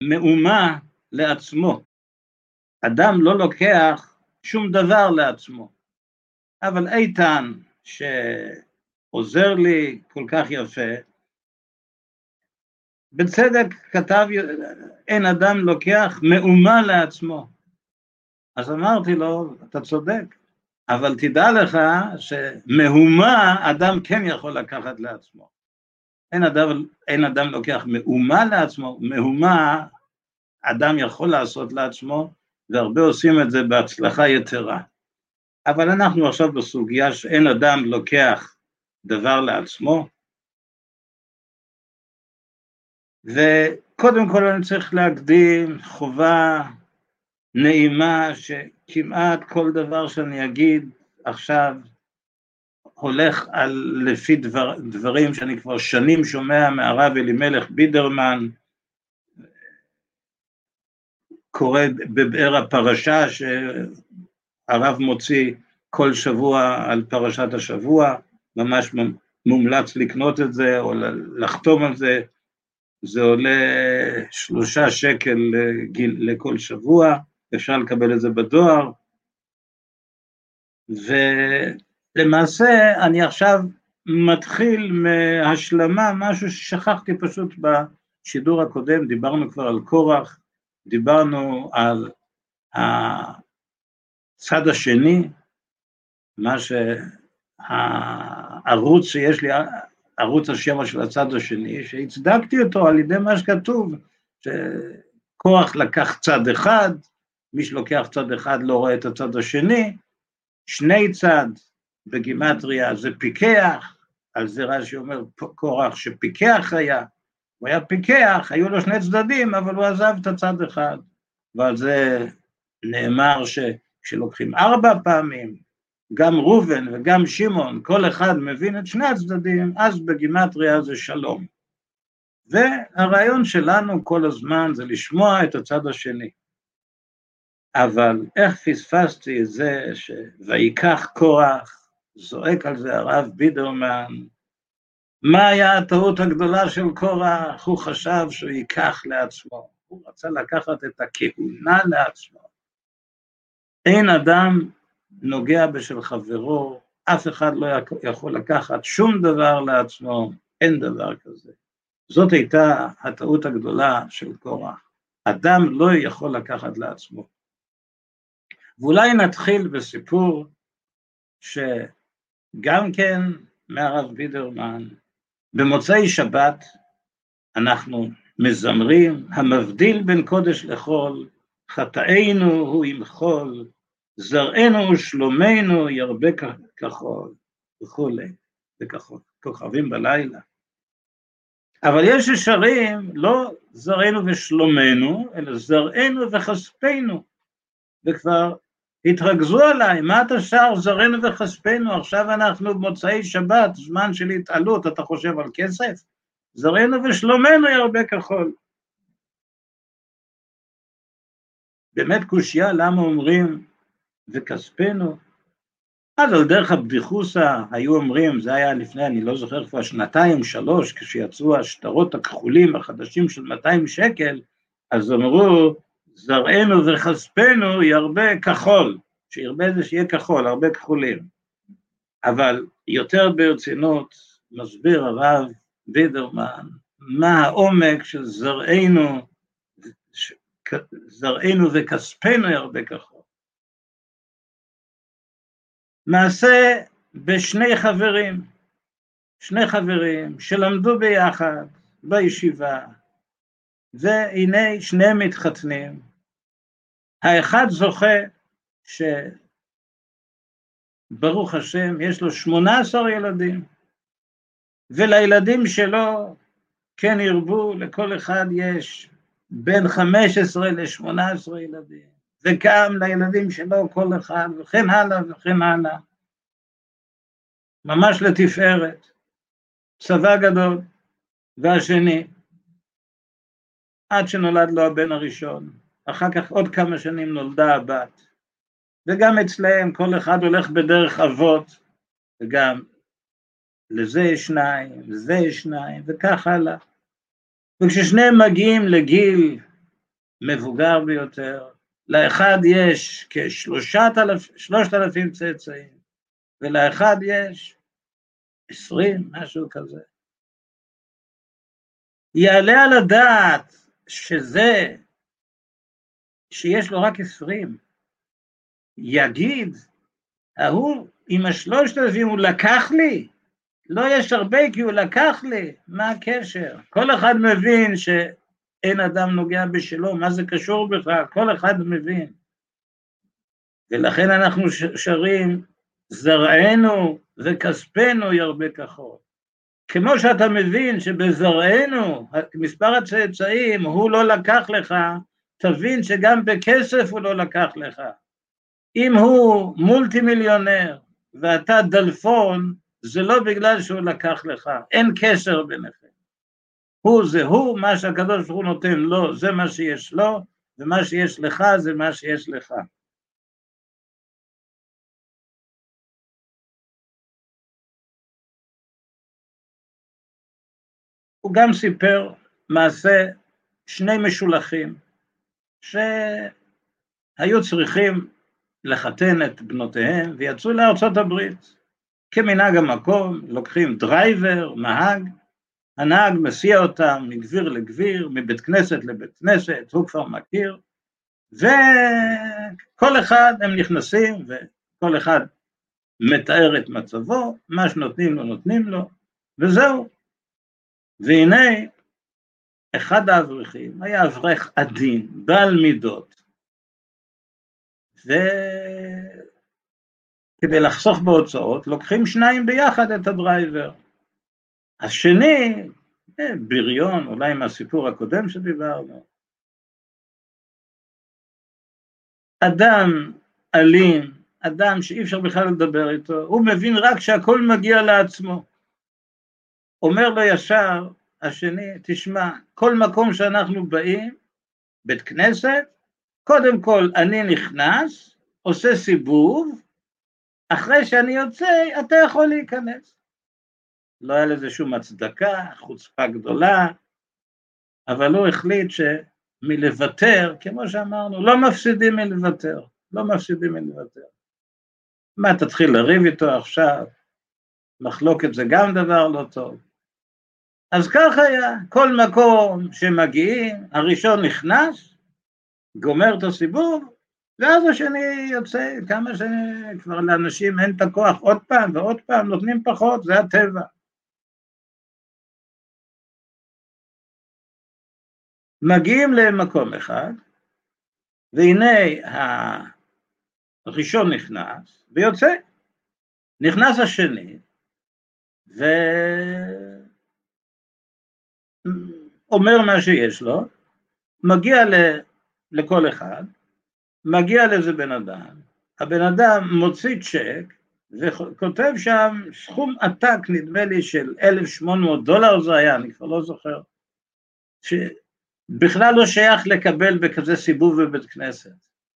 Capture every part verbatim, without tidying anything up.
מאומה לעצמו. אדם לא לוקח שום דבר לעצמו. אבל איתן שעוזר לי כל כך יפה, בצדק כתב, אין אדם לוקח מאומה לעצמו. אז אמרתי לו, אתה צודק, אבל תדע לך שמאומה אדם כן יכול לקחת לעצמו. אין אדם, אין אדם לוקח מאומה לעצמו, מאומה אדם יכול לעשות לעצמו, והרבה עושים את זה בהצלחה יתרה. אבל אנחנו עכשיו בסוגיה שאין אדם לוקח דבר לעצמו, וקודם כל אני צריך להקדים חובה נעימה שכמעט כל דבר שאני אגיד עכשיו הולך על לפי דבר, דברים שאני כבר שנים שומע מהרב אלימלך בידרמן, קורא בבאר הפרשה שהרב מוציא כל שבוע על פרשת השבוע, ממש מומלץ לקנות את זה או לחתום על זה, זה עולה שלושה שקל לכל שבוע, אפשר לקבל את זה בדואר, ולמעשה אני עכשיו מתחיל מהשלמה, משהו ששכחתי פשוט בשידור הקודם, דיברנו כבר על קורח, דיברנו על הצד השני, מה שהערוץ שיש לי, ערוץ השמע של הצד השני, שהצדקתי אותו על ידי מה שכתוב, שקורח לקח צד אחד, מי שלוקח צד אחד לא רואה את הצד השני, שני צד בגימטריה זה פיקח, על זה רש"י אומר קורח שפיקח היה, הוא היה פיקח, היו לו שני צדדים, אבל הוא עזב את הצד אחד, ועל זה נאמר שכשלוקחים ארבע פעמים, גם רובן וגם שמעון, כל אחד מבין את שני הצדדים, אז בגימטריה זה שלום. והרעיון שלנו כל הזמן זה לשמוע את הצד השני. אבל איך פספסתי את זה שויקח קורח, זועק על זה הרב בידרמן, מה היה הטעות הגדולה של קורח? הוא חשב שהוא ייקח לעצמו, הוא רצה לקחת את הכהונה לעצמו. אין אדם נוגע בשל חברו, אף אחד לא יכול לקחת שום דבר לעצמו, אין דבר כזה. זאת הייתה הטעות הגדולה של קורח. אדם לא יכול לקחת לעצמו. ואולי נתחיל בסיפור שגם כן מהרב בידרמן, במוצאי שבת אנחנו מזמרים, המבדיל בין קודש לחול, חטאינו הוא ימחול, זרענו ושלומנו ירבה כחול, וכולי, וכחול, כוכבים בלילה. אבל יש ששרים, לא זרענו ושלומנו, אלא זרענו וכספנו, וכבר התרכזו עליי, מה אתה שר זרענו וכספנו, עכשיו אנחנו במוצאי שבת, זמן של התעלות, אתה חושב על כסף? זרענו ושלומנו ירבה כחול. באמת קושיה, למה אומרים וכספנו? אז על דרך הבדיחוסה היו אומרים, זה היה לפני, אני לא זוכר כבר שנתיים, שלוש, כשיצאו השטרות הכחולים החדשים של מאתיים שקל, אז אמרו, זרענו וכספנו ירבה כחול, שירבה זה שיהיה כחול, הרבה כחולים. אבל יותר ברצינות מסביר הרב בידרמן, מה העומק של זרענו, זרענו וכספנו ירבה כחול. מעשה בשני חברים, שני חברים שלמדו ביחד בישיבה, והנה שניהם מתחתנים. האחד זוכה שברוך השם יש לו שמונה עשר ילדים, ולילדים שלו כן ירבו, לכל אחד יש בין חמש עשרה ל-שמונה עשרה ילדים, וגם לילדים שלו כל אחד, וכן הלאה וכן הלאה. ממש לתפארת, צבא גדול, והשני, עד שנולד לו הבן הראשון, אחר כך עוד כמה שנים נולדה הבת, וגם אצלהם כל אחד הולך בדרך אבות, וגם לזה יש שניים, לזה יש שניים, וכך הלאה. וכששניהם מגיעים לגיל מבוגר ביותר, לאחד יש כשלושת אלפים צאצאים, ולאחד יש עשרים, משהו כזה. יעלה על הדעת שזה, שיש לו רק עשרים, יגיד, ההוא עם השלושת אלפים הוא לקח לי, לא יש הרבה כי הוא לקח לי, מה הקשר? כל אחד מבין שאין אדם נוגע בשלו, מה זה קשור בכלל? כל אחד מבין. ולכן אנחנו שרים, זרענו וכספנו ירבה כחול. כמו שאתה מבין שבזרענו, מספר הצאצאים, הוא לא לקח לך, תבין שגם בכסף הוא לא לקח לך. אם הוא מולטי מיליונר ואתה דלפון, זה לא בגלל שהוא לקח לך, אין קשר ביניכם. הוא זה הוא, מה שהקדוש ברוך הוא נותן לו, זה מה שיש לו, ומה שיש לך זה מה שיש לך. הוא גם סיפר מעשה שני משולחים, שהיו צריכים לחתן את בנותיהם, ויצאו לארצות הברית. כמנהג המקום, לוקחים דרייבר, נהג, הנהג מסיע אותם מגביר לגביר, מבית כנסת לבית כנסת, הוא כבר מכיר, וכל אחד הם נכנסים, וכל אחד מתאר את מצבו, מה שנותנים לו נותנים לו, וזהו. והנה, אחד האברכים היה אברך עדין, בעל מידות, וכדי לחסוך בהוצאות, לוקחים שניים ביחד את הדרייבר. השני, בריון, אולי מהסיפור הקודם שדיברנו, אדם אלים, אדם שאי אפשר בכלל לדבר איתו, הוא מבין רק שהכל מגיע לעצמו. אומר לו ישר, השני, תשמע, כל מקום שאנחנו באים, בית כנסת, קודם כל אני נכנס, עושה סיבוב, אחרי שאני יוצא, אתה יכול להיכנס. לא היה לזה שום הצדקה, חוצפה גדולה, אבל הוא החליט שמלוותר, כמו שאמרנו, לא מפסידים מלוותר, לא מפסידים מלוותר. מה, תתחיל לריב איתו עכשיו? מחלוקת זה גם דבר לא טוב. אז כך היה, כל מקום שמגיעים, הראשון נכנס, גומר את הסיבוב, ואז השני יוצא, כמה שכבר לאנשים אין את הכוח עוד פעם ועוד פעם, נותנים פחות, זה הטבע. מגיעים למקום אחד, והנה הראשון נכנס ויוצא, נכנס השני, ואומר מה שיש לו, מגיע לכל אחד, מגיע לאיזה בן אדם, הבן אדם מוציא צ'ק, וכותב שם סכום עתק, נדמה לי של אלף ושמונה מאות דולר זה היה, אני כבר לא זוכר, שבכלל לא שייך לקבל בכזה סיבוב בבית כנסת.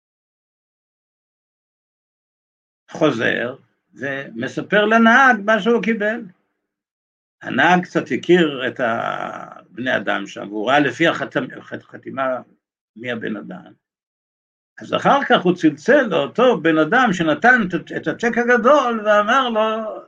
חוזר, ומספר לנהג מה שהוא קיבל. הנהג קצת הכיר את הבני אדם שם, והוא ראה לפי החתימה מי הבן אדם. אז אחר כך הוא צלצל לאותו בן אדם שנתן את הצ'ק הגדול, ואמר לו,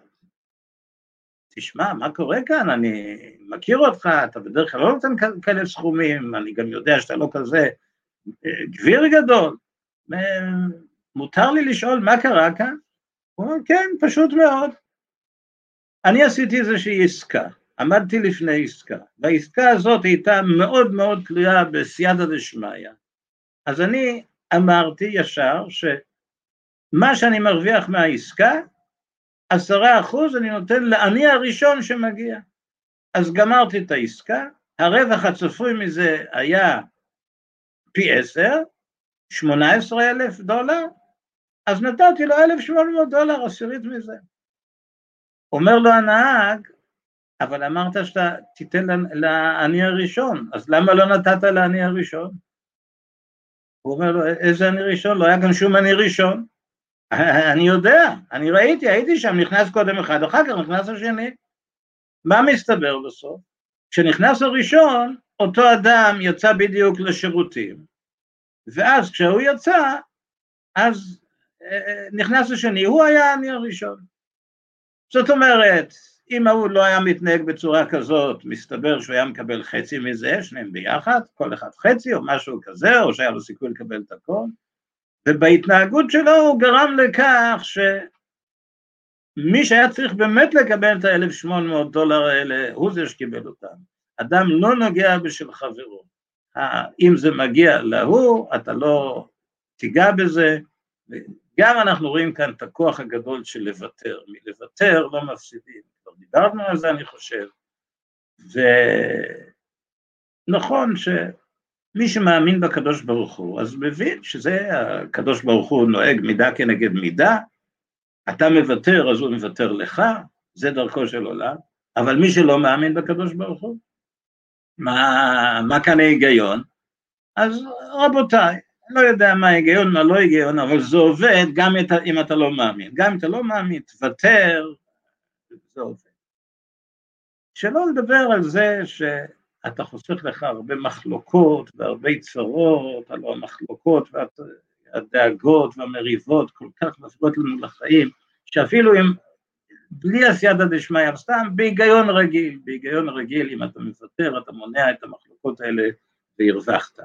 תשמע, מה קורה כאן? אני מכיר אותך, אתה בדרך כלל לא נותן כאלה סכומים, אני גם יודע שאתה לא כזה גביר גדול. מותר לי לשאול מה קרה כאן? הוא אומר, כן, פשוט מאוד. אני עשיתי איזושהי עסקה, עמדתי לפני עסקה, והעסקה הזאת הייתה מאוד מאוד תלויה בסייעתא דשמיא. אז אני אמרתי ישר שמה שאני מרוויח מהעסקה, עשרה אחוז אני נותן לעני הראשון שמגיע. אז גמרתי את העסקה, הרווח הצפוי מזה היה פי עשר, שמונה עשרה אלף דולר, אז נתתי לו אלף ושמונה מאות דולר, עשירית מזה. אומר לו הנהג, אבל אמרת שאתה תיתן לעני הראשון, אז למה לא נתת לעני הראשון? הוא אומר לו, איזה עני ראשון? לא היה כאן שום עני ראשון. אני יודע, אני ראיתי, הייתי שם, נכנס קודם אחד, אחר כך נכנס השני. מה מסתבר בסוף? כשנכנס הראשון, אותו אדם יצא בדיוק לשירותים, ואז כשהוא יצא, אז נכנס השני, הוא היה העני הראשון. זאת אומרת, אם הוא לא היה מתנהג בצורה כזאת, מסתבר שהוא היה מקבל חצי מזה, שניהם ביחד, כל אחד חצי או משהו כזה, או שהיה לו סיכוי לקבל את הכל, ובהתנהגות שלו הוא גרם לכך שמי שהיה צריך באמת לקבל את ה-אלף ושמונה מאות דולר האלה, הוא זה שקיבל אותם. אדם לא נוגע בשל חברו. אם זה מגיע להוא, אתה לא תיגע בזה, גם אנחנו רואים כאן את הכוח הגדול של לוותר, מלוותר לא מפסידים, כבר דיברנו על זה אני חושב, ונכון שמי שמאמין בקדוש ברוך הוא, אז מבין שזה הקדוש ברוך הוא נוהג מידה כנגד מידה, אתה מוותר אז הוא מוותר לך, זה דרכו של עולם, אבל מי שלא מאמין בקדוש ברוך הוא, מה, מה כאן ההיגיון? אז רבותיי, לא יודע מה היגיון, מה לא היגיון, אבל זה עובד גם אם אתה לא מאמין. גם אם אתה לא מאמין, תוותר, זה עובד. שלא לדבר על זה שאתה חוסך לך הרבה מחלוקות והרבה צרות, הלוא המחלוקות והדאגות והמריבות כל כך מפריעות לנו לחיים, שאפילו אם בלי הסייעתא דשמיא, סתם בהיגיון רגיל, בהיגיון רגיל, אם אתה מוותר, אתה מונע את המחלוקות האלה והרווחת.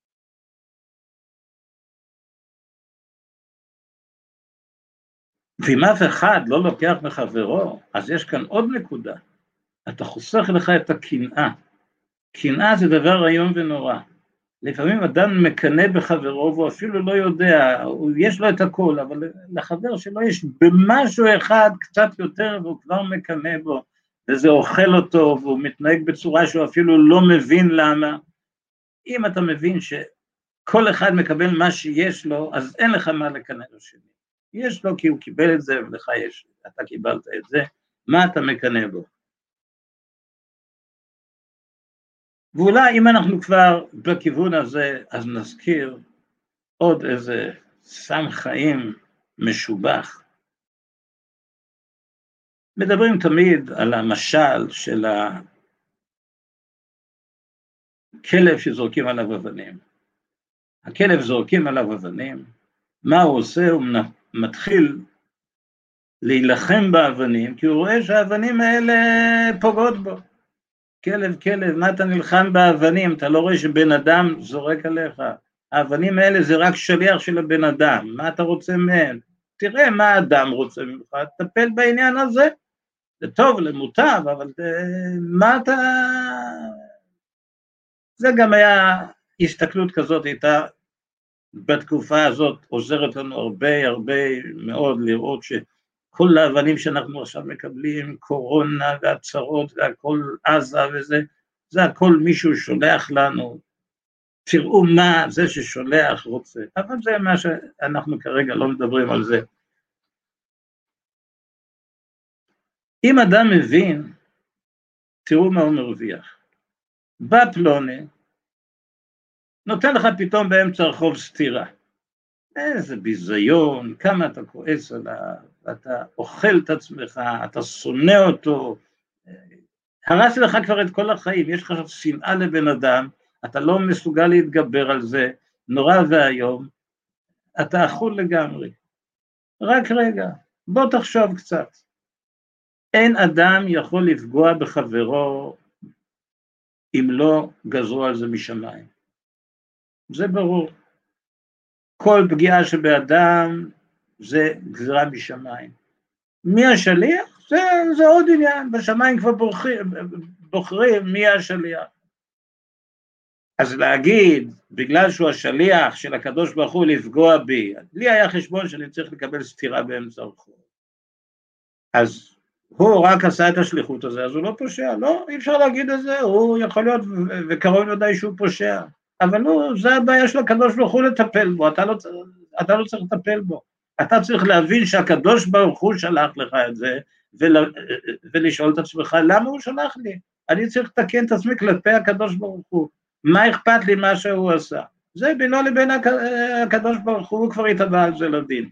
ואם אף אחד לא לוקח מחברו, אז יש כאן עוד נקודה. אתה חוסך לך את הקנאה. קנאה זה דבר איום ונורא. לפעמים אדם מקנא בחברו, והוא אפילו לא יודע, יש לו את הכל, אבל לחבר שלו יש במשהו אחד קצת יותר, והוא כבר מקנא בו, וזה אוכל אותו, והוא מתנהג בצורה שהוא אפילו לא מבין למה. אם אתה מבין שכל אחד מקבל מה שיש לו, אז אין לך מה לקנא לשני. יש לו כי הוא קיבל את זה, ולך יש, אתה קיבלת את זה, מה אתה מקנא בו? ואולי אם אנחנו כבר בכיוון הזה, אז נזכיר עוד איזה סם חיים משובח. מדברים תמיד על המשל של הכלב שזורקים עליו אבנים. הכלב זורקים עליו אבנים, מה הוא עושה? הוא מתחיל להילחם באבנים, כי הוא רואה שהאבנים האלה פוגעות בו. כלב, כלב, מה אתה נלחם באבנים? אתה לא רואה שבן אדם זורק עליך? האבנים האלה זה רק שליח של הבן אדם, מה אתה רוצה מהם? תראה מה האדם רוצה ממך, תטפל בעניין הזה. זה טוב, למוטב, אבל מה אתה... זה גם היה הסתכלות כזאת, הייתה בתקופה הזאת עוזרת לנו הרבה הרבה מאוד לראות שכל האבנים שאנחנו עכשיו מקבלים, קורונה והצרות והכל עזה וזה, זה הכל מישהו שולח לנו, תראו מה זה ששולח רוצה, אבל זה מה שאנחנו כרגע לא מדברים על זה. אם אדם מבין, תראו מה הוא מרוויח. בא פלוני, נותן לך פתאום באמצע הרחוב סתירה. איזה ביזיון, כמה אתה כועס עליו, אתה אוכל את עצמך, אתה שונא אותו, הרס לך כבר את כל החיים, יש לך שנאה לבן אדם, אתה לא מסוגל להתגבר על זה, נורא והיום, אתה אכול לגמרי. רק רגע, בוא תחשוב קצת. אין אדם יכול לפגוע בחברו אם לא גזרו על זה משמיים. זה ברור. כל פגיעה שבאדם זה גזרה משמיים. מי השליח? זה, זה עוד עניין. בשמיים כבר בוחרים, בוחרים מי השליח. אז להגיד, בגלל שהוא השליח של הקדוש ברוך הוא לפגוע בי, לי היה חשבון שאני צריך לקבל סתירה באמצע הרחוב. אז הוא רק עשה את השליחות הזה, אז הוא לא פושע. לא, אי אפשר להגיד את זה, הוא יכול להיות, וקרוב יודעי שהוא פושע. אבל לא, זה הבעיה של הקדוש ברוך הוא לטפל בו, אתה לא, אתה לא צריך לטפל בו. אתה צריך להבין שהקדוש ברוך הוא שלח לך את זה, ול, ולשאול את עצמך, למה הוא שלח לי? אני צריך לתקן את עצמי כלפי הקדוש ברוך הוא. מה אכפת לי מה שהוא עשה? זה בינו לבין הקדוש ברוך הוא, הוא כבר יתבע על זה לדין.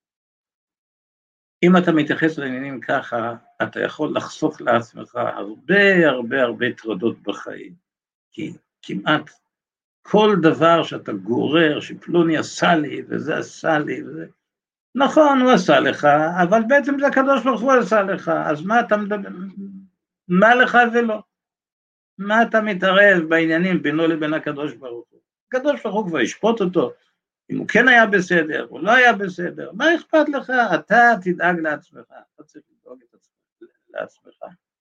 אם אתה מתייחס לעניינים ככה, אתה יכול לחסוך לעצמך הרבה הרבה הרבה טרדות בחיים, כי כמעט כל דבר שאתה גורר, שפלוני עשה לי, וזה עשה לי, וזה... נכון, הוא עשה לך, אבל בעצם זה הקדוש ברוך הוא עשה לך, אז מה אתה מדבר, מה לך ולא? מה אתה מתערב בעניינים בינו לבין הקדוש ברוך הוא? הקדוש ברוך הוא כבר ישפוט אותו, אם הוא כן היה בסדר, הוא לא היה בסדר, מה אכפת לך? אתה תדאג לעצמך, אתה צריך לדאוג לעצמך.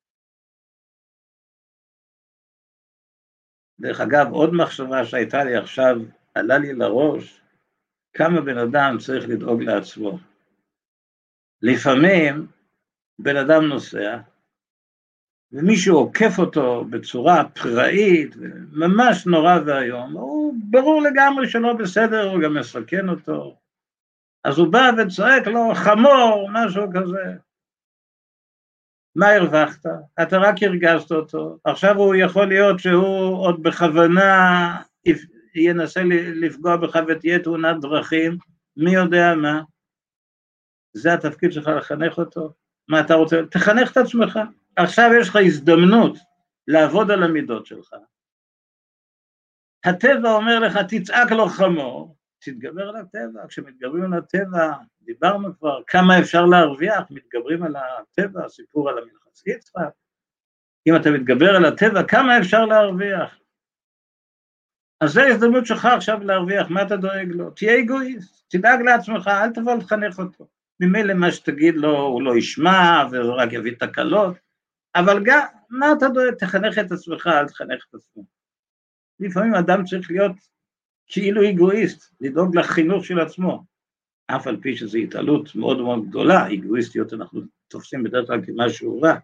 דרך אגב, עוד מחשבה שהייתה לי עכשיו, עלה לי לראש, כמה בן אדם צריך לדאוג לעצמו. לפעמים בן אדם נוסע, ומישהו עוקף אותו בצורה פראית, ממש נורא והיום, הוא ברור לגמרי שלא בסדר, הוא גם מסכן אותו. אז הוא בא וצועק לו, חמור, משהו כזה. מה הרווחת? אתה רק הרגזת אותו. עכשיו הוא יכול להיות שהוא עוד בכוונה ינסה לפגוע בך ותהיה תאונת דרכים, מי יודע מה. זה התפקיד שלך לחנך אותו. מה אתה רוצה? תחנך את עצמך. עכשיו יש לך הזדמנות לעבוד על המידות שלך. הטבע אומר לך, תצעק לו חמור, תתגבר על הטבע. כשמתגברים על הטבע, דיברנו כבר, כמה אפשר להרוויח, מתגברים על הטבע, סיפור על המנחס יצחק. אם אתה מתגבר על הטבע, כמה אפשר להרוויח? אז זה ההזדמנות שלך עכשיו להרוויח, מה אתה דואג לו? תהיה אגואיסט, תדאג לעצמך, אל תבוא לחנך אותו. ממילא מה שתגיד לו, הוא לא ישמע, וזה רק יביא תקלות, אבל גם, מה אתה דואג? תחנך את עצמך, אל תחנך את עצמך. לפעמים אדם צריך להיות כאילו אגואיסט, לדאוג לחינוך של עצמו, אף על פי שזו התעלות מאוד מאוד גדולה, אגואיסטיות אנחנו תופסים בדרך כלל כמשהו רע.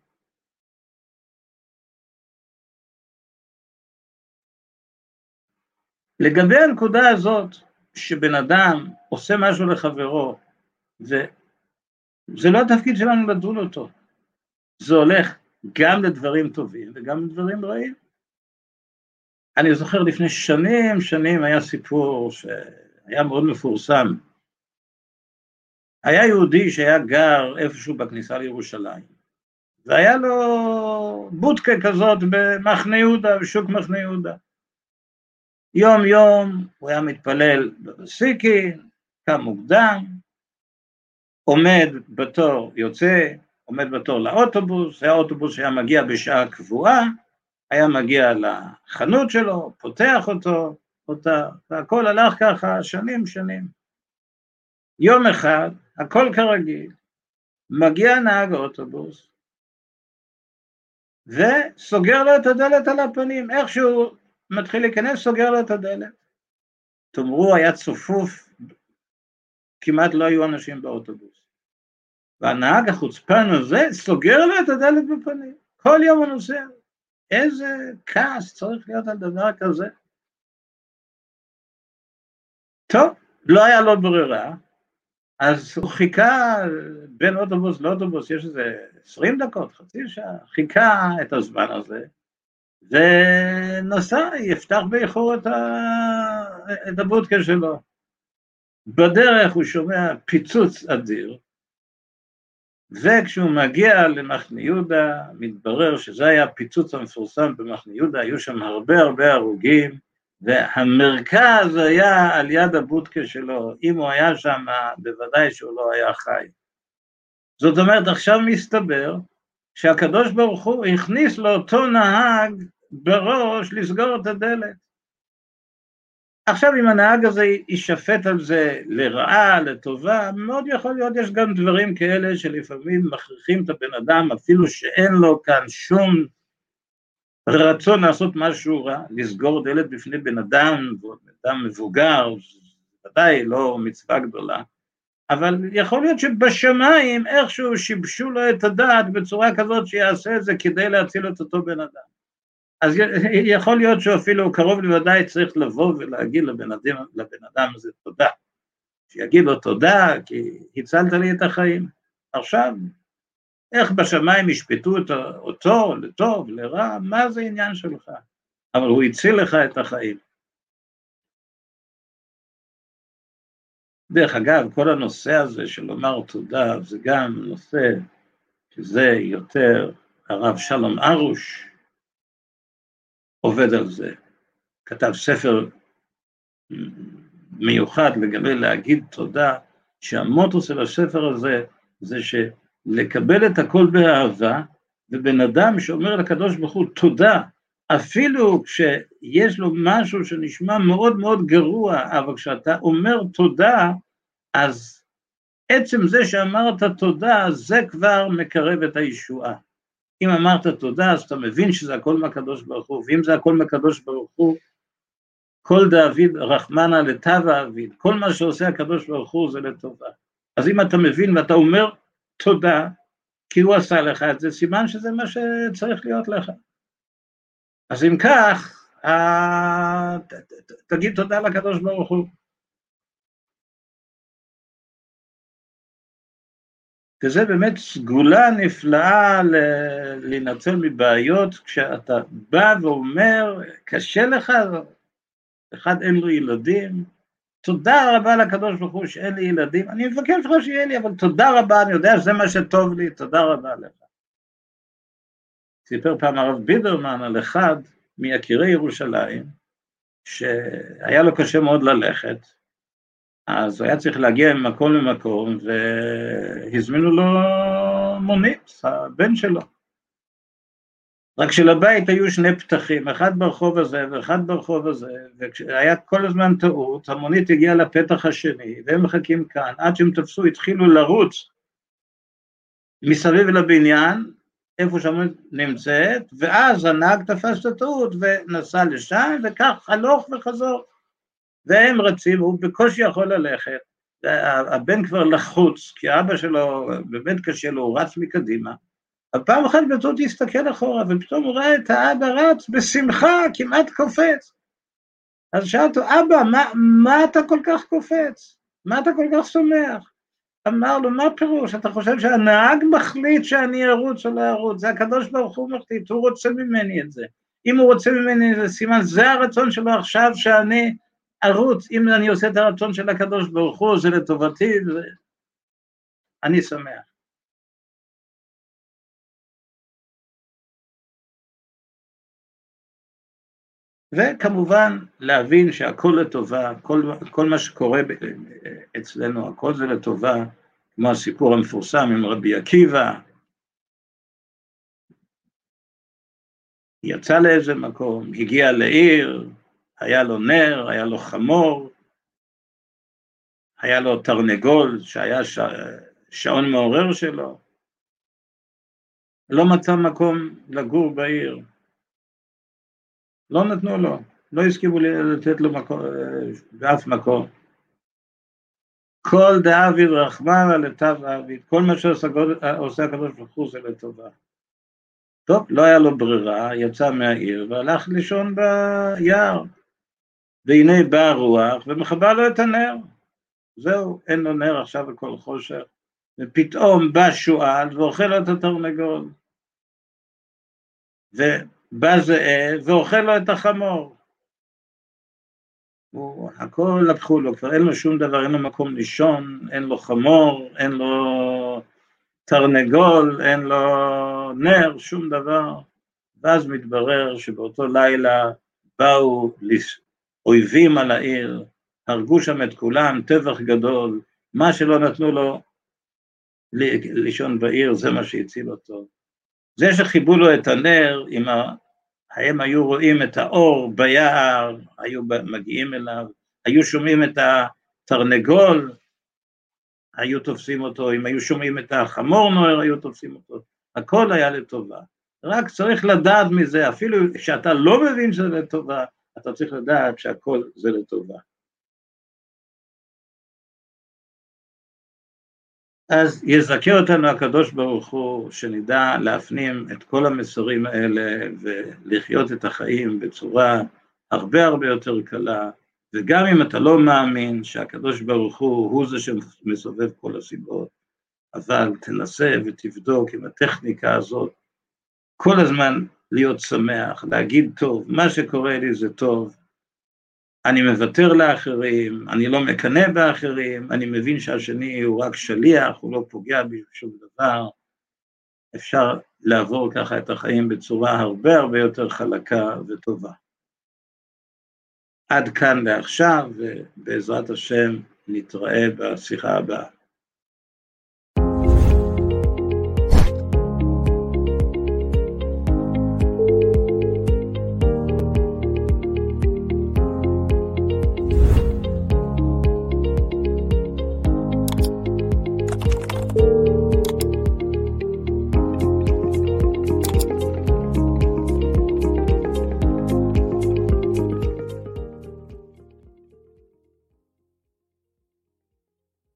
לגבי הנקודה הזאת, שבן אדם עושה משהו לחברו, זה, זה לא התפקיד שלנו לדון אותו, זה הולך גם לדברים טובים וגם לדברים רעים. אני זוכר לפני שנים, שנים היה סיפור שהיה מאוד מפורסם. היה יהודי שהיה גר איפשהו בכניסה לירושלים, והיה לו בודקה כזאת במחנה יהודה, בשוק מחנה יהודה. יום יום הוא היה מתפלל בבסיקין, קם מוקדם, עומד בתור, יוצא, עומד בתור לאוטובוס, האוטובוס היה מגיע בשעה קבועה, היה מגיע לחנות שלו, פותח אותו, אותה, והכל הלך ככה שנים שנים. יום אחד, הכל כרגיל, מגיע נהג האוטובוס, וסוגר לו את הדלת על הפנים, איכשהו מתחיל להיכנס, סוגר לו את הדלת. תאמרו, היה צופוף, כמעט לא היו אנשים באוטובוס. והנהג החוצפן הזה סוגר לו את הדלת בפנים, כל יום הוא נוסע. איזה כעס צריך להיות על דבר כזה. טוב, לא היה לו ברירה, אז הוא חיכה בין אוטובוס לאוטובוס, יש איזה עשרים דקות, חצי שעה, חיכה את הזמן הזה, ונסע, יפתח באיחור את, ה... את הבודקה שלו. בדרך הוא שומע פיצוץ אדיר, וכשהוא מגיע למחנה יהודה, מתברר שזה היה הפיצוץ המפורסם במחנה יהודה, היו שם הרבה הרבה הרוגים, והמרכז היה על יד הבודקה שלו, אם הוא היה שם, בוודאי שהוא לא היה חי. זאת אומרת, עכשיו מסתבר, שהקדוש ברוך הוא הכניס לאותו נהג בראש לסגור את הדלת. עכשיו אם הנהג הזה יישפט על זה לרעה, לטובה, מאוד יכול להיות, יש גם דברים כאלה שלפעמים מכריחים את הבן אדם, אפילו שאין לו כאן שום רצון לעשות משהו רע, לסגור דלת בפני בן אדם, בן אדם מבוגר, ודאי לא מצווה גדולה, אבל יכול להיות שבשמיים איכשהו שיבשו לו את הדעת בצורה כזאת שיעשה את זה כדי להציל את אותו בן אדם. אז יכול להיות שאפילו קרוב לוודאי צריך לבוא ולהגיד לבן אדם, לבן אדם הזה תודה. שיגיד לו תודה כי הצלת לי את החיים. עכשיו, איך בשמיים ישפטו אותו לטוב, לרע, מה זה עניין שלך? אבל הוא הציל לך את החיים. דרך אגב, כל הנושא הזה של לומר תודה, זה גם נושא שזה יותר הרב שלום ארוש, עובד על זה, כתב ספר מיוחד לגבי להגיד תודה, שהמוטו של הספר הזה, זה שלקבל את הכל באהבה, ובן אדם שאומר לקדוש ברוך הוא תודה, אפילו כשיש לו משהו שנשמע מאוד מאוד גרוע, אבל כשאתה אומר תודה, אז עצם זה שאמרת תודה, זה כבר מקרב את הישועה. אם אמרת תודה, אז אתה מבין שזה הכל מהקדוש ברוך הוא, ואם זה הכל מהקדוש ברוך הוא, כל דאביד רחמנה לטב האביד, כל מה שעושה הקדוש ברוך הוא זה לטובה. אז אם אתה מבין ואתה אומר תודה, כי הוא עשה לך את זה, סימן שזה מה שצריך להיות לך. אז אם כך, תגיד תודה לקדוש ברוך הוא. וזה באמת סגולה נפלאה להינצל מבעיות, כשאתה בא ואומר, קשה לך, אחד אין לו ילדים, תודה רבה לקדוש ברוך הוא שאין לי ילדים, אני מבקש לך שיהיה לי, אבל תודה רבה, אני יודע שזה מה שטוב לי, תודה רבה לך. סיפר פעם הרב בידרמן על אחד מיקירי ירושלים, שהיה לו קשה מאוד ללכת, אז הוא היה צריך להגיע ממקום למקום, והזמינו לו מונית, הבן שלו. רק שלבית היו שני פתחים, אחד ברחוב הזה ואחד ברחוב הזה, וכשהיה כל הזמן טעות, המונית הגיעה לפתח השני, והם מחכים כאן, עד שהם תפסו, התחילו לרוץ מסביב לבניין, איפה שהמונית נמצאת, ואז הנהג תפס את הטעות ונסע לשם, וכך הלוך וחזור. והם רצים, הוא בקושי יכול ללכת, הבן כבר לחוץ, כי האבא שלו באמת קשה לו, הוא רץ מקדימה, הפעם אחת בטעות הסתכל אחורה, ופתאום הוא ראה את האבא רץ בשמחה, כמעט קופץ. אז שאלתו, אבא, מה, מה אתה כל כך קופץ? מה אתה כל כך שמח? אמר לו, מה פירוש? אתה חושב שהנהג מחליט שאני ארוץ או לא ארוץ? זה הקדוש ברוך הוא מחליט, הוא רוצה ממני את זה. אם הוא רוצה ממני את זה, סימן, זה הרצון שלו עכשיו שאני ארוץ. אם אני עושה את הרצון של הקדוש ברוך הוא, זה לטובתי, זה... אני שמח. וכמובן להבין שהכל לטובה, כל, כל מה שקורה אצלנו, הכל זה לטובה, כמו הסיפור המפורסם עם רבי עקיבא, יצא לאיזה מקום, הגיע לעיר, היה לו נר, היה לו חמור, היה לו תרנגול שהיה ש... שעון מעורר שלו, לא מצא מקום לגור בעיר, לא נתנו לו, לא הסכימו לתת לו מקום, באף מקום. כל דאביד רחמנה לטב האביד, כל מה שעושה הקדוש ברוך הוא זה לטובה. טוב, לא היה לו ברירה, יצא מהעיר והלך לישון ביער, והנה בא הרוח ומכבה לו את הנר. זהו, אין לו נר עכשיו בכל חושך, ופתאום בא שועל ואוכל לו את התרנגול, ובא זאב ואוכל לו את החמור. הוא, הכל לקחו לו, כבר אין לו שום דבר, אין לו מקום לישון, אין לו חמור, אין לו תרנגול, אין לו נר, שום דבר. ואז מתברר שבאותו לילה באו אויבים על העיר, הרגו שם את כולם, טבח גדול, מה שלא נתנו לו לישון בעיר, זה מה שהציל אותו. זה שחיבו לו את הנר, עם ה... הם היו רואים את האור ביער, היו מגיעים אליו, היו שומעים את התרנגול, היו תופסים אותו, אם היו שומעים את החמור נוער, היו תופסים אותו, הכל היה לטובה. רק צריך לדעת מזה, אפילו שאתה לא מבין שזה לטובה, אתה צריך לדעת שהכל זה לטובה. אז יזכה אותנו הקדוש ברוך הוא, שנדע להפנים את כל המסרים האלה, ולחיות את החיים בצורה הרבה הרבה יותר קלה, וגם אם אתה לא מאמין שהקדוש ברוך הוא, הוא זה שמסובב כל הסיבות, אבל תנסה ותבדוק עם הטכניקה הזאת, כל הזמן להיות שמח, להגיד טוב, מה שקורה לי זה טוב, אני מוותר לאחרים, אני לא מקנא באחרים, אני מבין שהשני הוא רק שליח, הוא לא פוגע בשום דבר, אפשר לעבור ככה את החיים בצורה הרבה הרבה יותר חלקה וטובה. עד כאן לעכשיו, ובעזרת השם נתראה בשיחה הבאה.